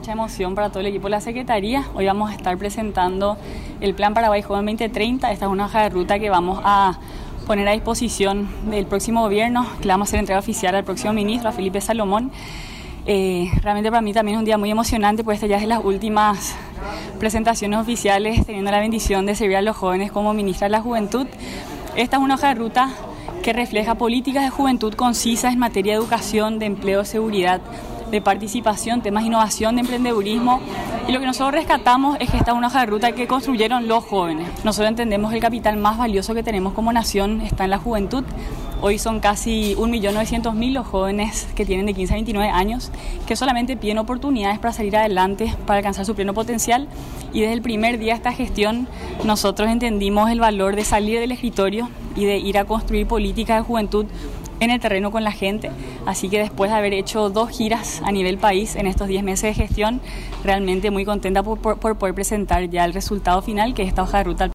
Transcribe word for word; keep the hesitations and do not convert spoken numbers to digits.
mucha emoción para todo el equipo de la Secretaría. Hoy vamos a estar presentando el Plan Paraguay Joven veinte treinta. Esta es una hoja de ruta que vamos a poner a disposición del próximo gobierno, que le vamos a hacer entrega oficial al próximo ministro, a Felipe Salomón. Eh, realmente para mí también es un día muy emocionante, pues esta ya es de las últimas presentaciones oficiales, teniendo la bendición de servir a los jóvenes como ministra de la Juventud. Esta es una hoja de ruta que refleja políticas de juventud concisas en materia de educación, de empleo, seguridad, de participación, temas de innovación, de emprendedurismo. Y lo que nosotros rescatamos es que esta es una hoja de ruta que construyeron los jóvenes. Nosotros entendemos que el capital más valioso que tenemos como nación está en la juventud. Hoy son casi un millón novecientos mil los jóvenes que tienen de quince a veintinueve años, que solamente piden oportunidades para salir adelante, para alcanzar su pleno potencial. Y desde el primer día de esta gestión nosotros entendimos el valor de salir del escritorio y de ir a construir políticas de juventud en el terreno con la gente. Así que después de haber hecho dos giras a nivel país en estos diez meses de gestión, realmente muy contenta por, por, por poder presentar ya el resultado final, que es esta hoja de ruta.